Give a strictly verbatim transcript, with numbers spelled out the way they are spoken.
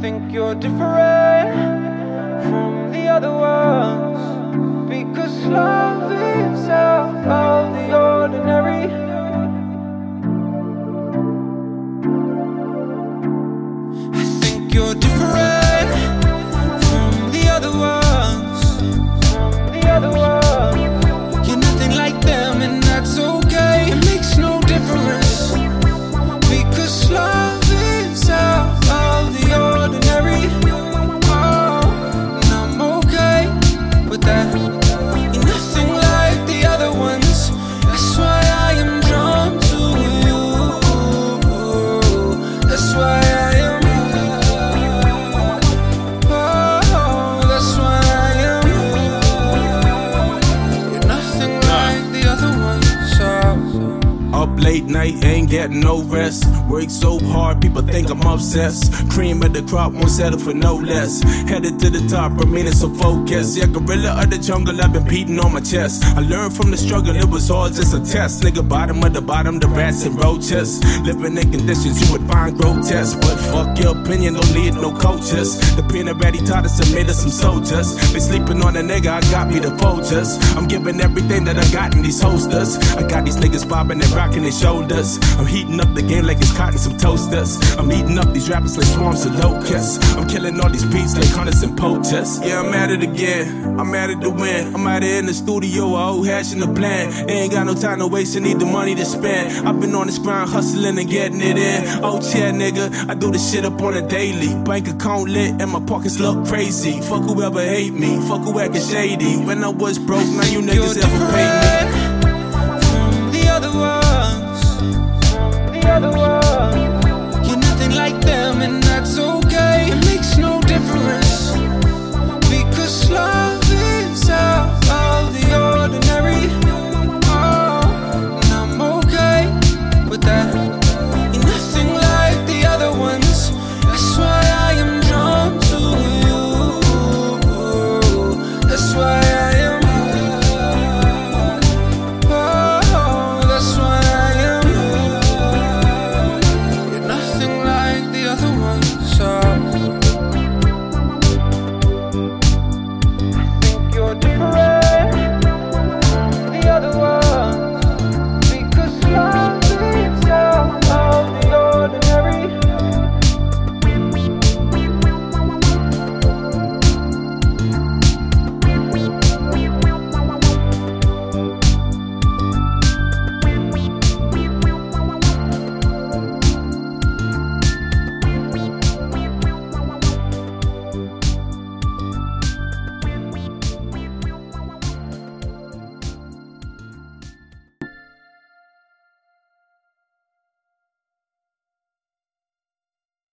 think you're different from the other ones, because love is out of the ordinary. I think you're different from the other ones, from the other ones. You're nothing like them, and that's okay. It makes no difference, because love is out of the ordinary. Oh, and I'm okay with that. You're nothing like the other ones. That's why I am drawn to you. That's why I am. Oh, that's why I am. You're nothing like the other ones. Oh. Up late night, ain't getting no rest. Work so hard, people think I'm obsessed. Cream of the crop, won't settle for no less. Headed to the top, remaining so focused. Yeah, gorilla of the jungle, I've been beating on my chest. I learned from the struggle, it was all just a test. Nigga, bottom of the bottom, the rats and roaches. Living in conditions you would find grotesque. But fuck your opinion, don't need no coaches. The pen already taught us and made us some soldiers. Been sleeping on a nigga, I got me the vultures. I'm giving everything that I got in these holsters. I got these niggas bobbing and rocking their shoulders. I'm heating up the game like it's caught in some toasters. I'm eating up these rappers like swarms of locusts. I'm killing all these beats like hunters and poachers. Yeah, I'm at it again, I'm at it to win. I'm out here in the studio, I old hashing the plan. Ain't got no time to waste, I need the money to spend. I've been on this grind, hustling and getting it in. Oh yeah, nigga, I do this shit up on a daily. Bank account lit and my pockets look crazy. Fuck whoever hate me, fuck who acting shady. When I was broke, now you niggas ever paid me.